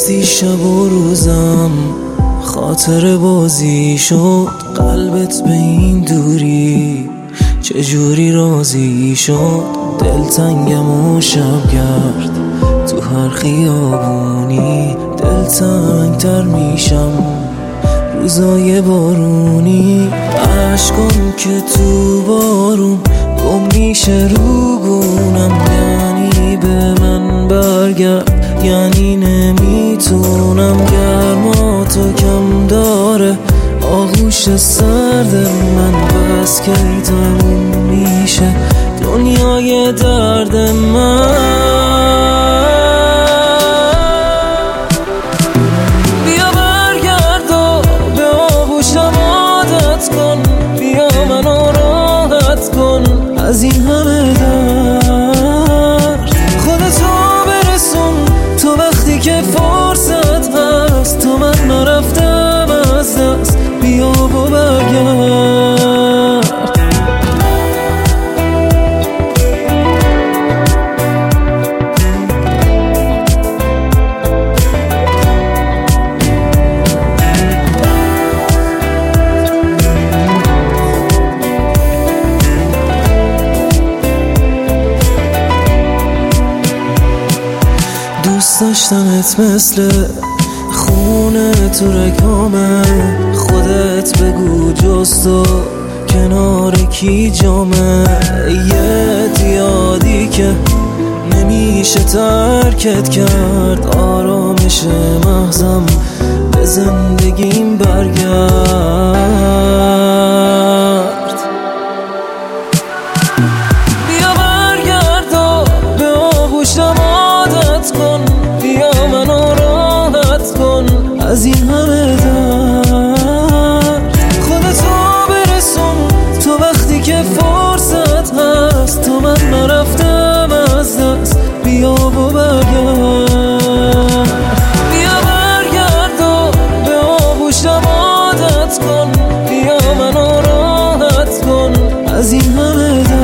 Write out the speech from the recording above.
رفتی شب و روزم، خاطر بازی شد قلبت به این دوری، چجوری راضی شد دلتنگم و شبگرد، تو هر خیابونی دلتنگتر میشم روزای بارونی، عشقم که تو بارون گم میشه رو گونم، یعنی به من برگرد، یعنی نمیتونم، گرماتو کم داره آغوش سرد من، بس که تموم میشه دنیای درد من. بیا برگرد و به آغوشم عادت کن، بیا منو راحت کن از این همه درد، خودتو برسون تو وقتی که فرصت هست، تو من نرفتم از دست، بیا و برگرد. دوست داشتمت مثل خونه تو رگامه، خودت بگو جز تو کنار کی جامه، یه دیادی که نمیشه ترکت کرد، آرامش مغزم به زندگیم برگرد. بیا برگرد و به آغوشم عادت کن، بیا منو راحت کن از این همه درد، خودتو برسون تو وقتی که فرصت هست، تو من نرفتم از دست، بیا و برگرد. بیا برگرد و به آغوشم عادت کن، بیا منو راحت کن از این همه درد.